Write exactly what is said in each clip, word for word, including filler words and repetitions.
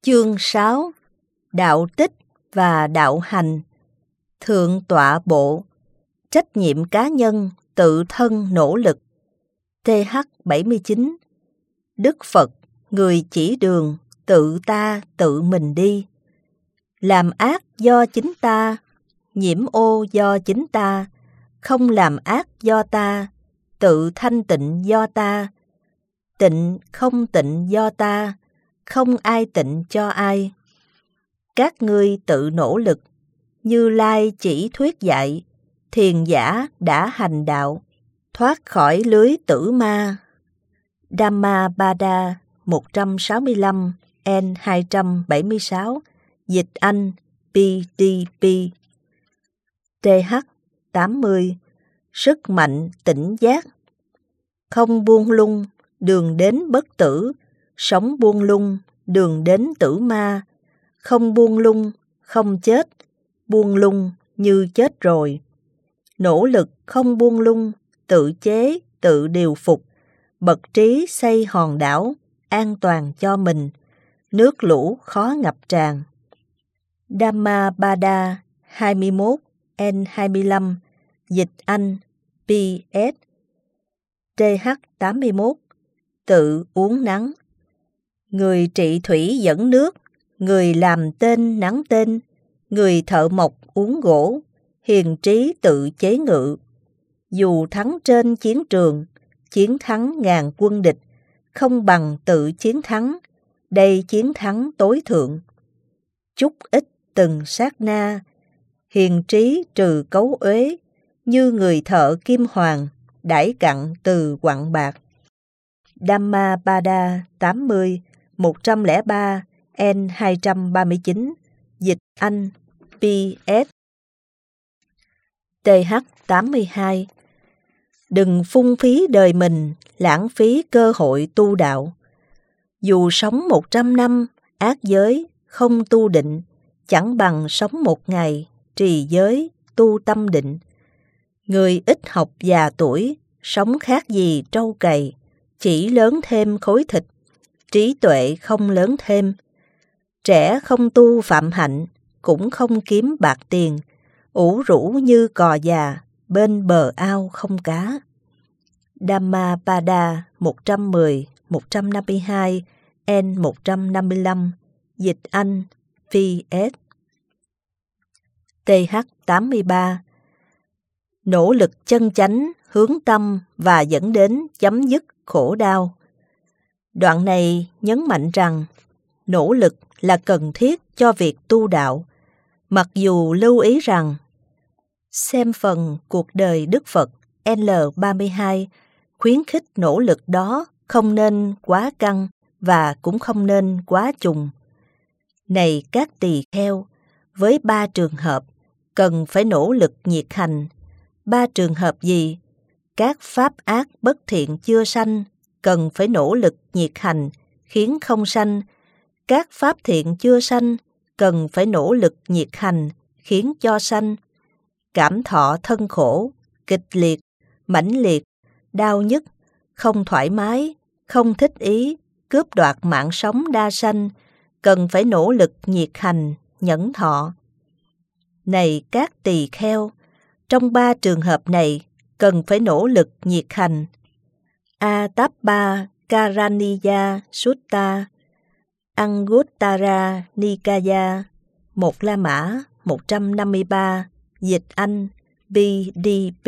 Chương sáu. Đạo tích và đạo hành. Thượng tọa bộ. Trách nhiệm cá nhân, tự thân nỗ lực. T H bảy mươi chín. Đức Phật, người chỉ đường, tự ta tự mình đi. Làm ác do chính ta, nhiễm ô do chính ta, không làm ác do ta, tự thanh tịnh do ta, tịnh không tịnh do ta, không ai tịnh cho ai. Các ngươi tự nỗ lực, Như Lai chỉ thuyết dạy, thiền giả đã hành đạo, thoát khỏi lưới tử ma. Dhammapada một trăm sáu mươi lăm N hai trăm bảy mươi sáu, dịch Anh P D P. T H tám mươi. Sức mạnh tỉnh giác. Không buông lung, đường đến bất tử, sống buông lung, đường đến tử ma. Không buông lung, không chết, buông lung như chết rồi. Nỗ lực không buông lung, tự chế, tự điều phục, bậc trí xây hòn đảo, an toàn cho mình, nước lũ khó ngập tràn. Dhammapada hai mươi mốt N hai mươi lăm, dịch Anh P S. T H tám mươi mốt. Tự uống nắng. Người trị thủy dẫn nước, người làm tên nắng tên, người thợ mộc uống gỗ, hiền trí tự chế ngự. Dù thắng trên chiến trường, chiến thắng ngàn quân địch, không bằng tự chiến thắng, đây chiến thắng tối thượng. Chút ít từng sát na, hiền trí trừ cấu uế, như người thợ kim hoàng, đãi cặn từ quặng bạc. Dhammapada tám mươi, một trăm lẻ ba N hai trăm ba mươi chín, dịch Anh P S. T H tám mươi hai. Đừng phung phí đời mình, lãng phí cơ hội tu đạo. Dù sống một trăm năm, ác giới, không tu định, chẳng bằng sống một ngày, trì giới, tu tâm định. Người ít học già tuổi, sống khác gì trâu cày, chỉ lớn thêm khối thịt, trí tuệ không lớn thêm. Trẻ không tu phạm hạnh, cũng không kiếm bạc tiền, ủ rũ như cò già, bên bờ ao không cá. Dhammapada một trăm mười, một trăm năm mươi hai, N một trăm năm mươi lăm, dịch Anh P S. T H tám mươi ba. Nỗ lực chân chánh, hướng tâm và dẫn đến chấm dứt khổ đau. Đoạn này nhấn mạnh rằng nỗ lực là cần thiết cho việc tu đạo, mặc dù lưu ý rằng xem phần cuộc đời Đức Phật L ba mươi hai khuyến khích nỗ lực đó không nên quá căng và cũng không nên quá trùng. Này các tỳ kheo, với ba trường hợp cần phải nỗ lực nhiệt hành. Ba trường hợp gì? Các pháp ác bất thiện chưa sanh, cần phải nỗ lực nhiệt hành, khiến không sanh. Các pháp thiện chưa sanh, cần phải nỗ lực nhiệt hành, khiến cho sanh. Cảm thọ thân khổ, kịch liệt, mãnh liệt, đau nhức, không thoải mái, không thích ý, cướp đoạt mạng sống đa sanh, cần phải nỗ lực nhiệt hành, nhẫn thọ. Này các tỳ kheo, trong ba trường hợp này cần phải nỗ lực nhiệt hành. Atappa Karaniya Sutta, Anguttara Nikaya, một La Mã một trăm năm mươi ba, dịch Anh B D P.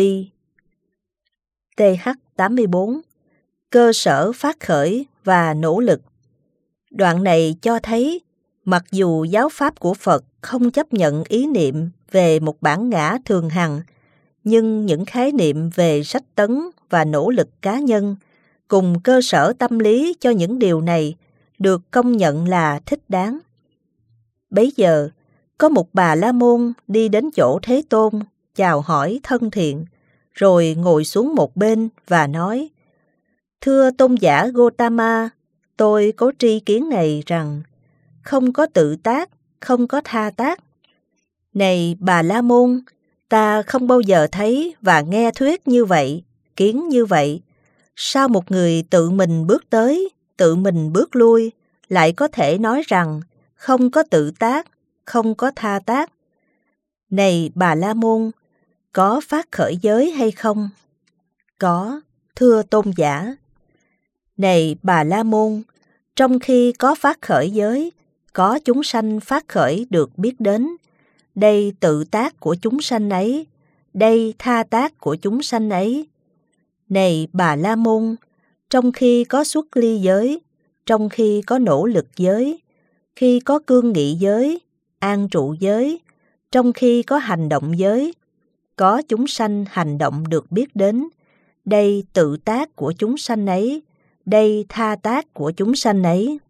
T H tám mươi bốn. Cơ sở phát khởi và nỗ lực. Đoạn này cho thấy, mặc dù giáo pháp của Phật không chấp nhận ý niệm về một bản ngã thường hằng, nhưng những khái niệm về sách tấn và nỗ lực cá nhân, cùng cơ sở tâm lý cho những điều này, được công nhận là thích đáng. Bấy giờ, có một bà la môn đi đến chỗ Thế Tôn, chào hỏi thân thiện, rồi ngồi xuống một bên và nói: Thưa tôn giả Gotama, tôi có tri kiến này rằng không có tự tác, không có tha tác. Này bà la môn, ta không bao giờ thấy và nghe thuyết như vậy, kiến như vậy. Sao một người tự mình bước tới, tự mình bước lui, lại có thể nói rằng không có tự tác, không có tha tác. Này Bà La Môn, có phát khởi giới hay không? Có, thưa tôn giả. Này Bà La Môn, trong khi có phát khởi giới, có chúng sanh phát khởi được biết đến. Đây tự tác của chúng sanh ấy, đây tha tác của chúng sanh ấy. Này Bà La Môn, trong khi có xuất ly giới, trong khi có nỗ lực giới, khi có cương nghị giới, an trụ giới, trong khi có hành động giới, có chúng sanh hành động được biết đến. Đây tự tác của chúng sanh ấy, đây tha tác của chúng sanh ấy.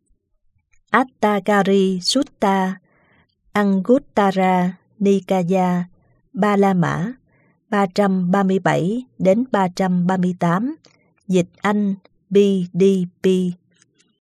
Attagari Sutta, Anguttara Nikaya, Ba La Mã, ba trăm ba mươi bảy đến ba trăm ba mươi tám, dịch Anh B D P.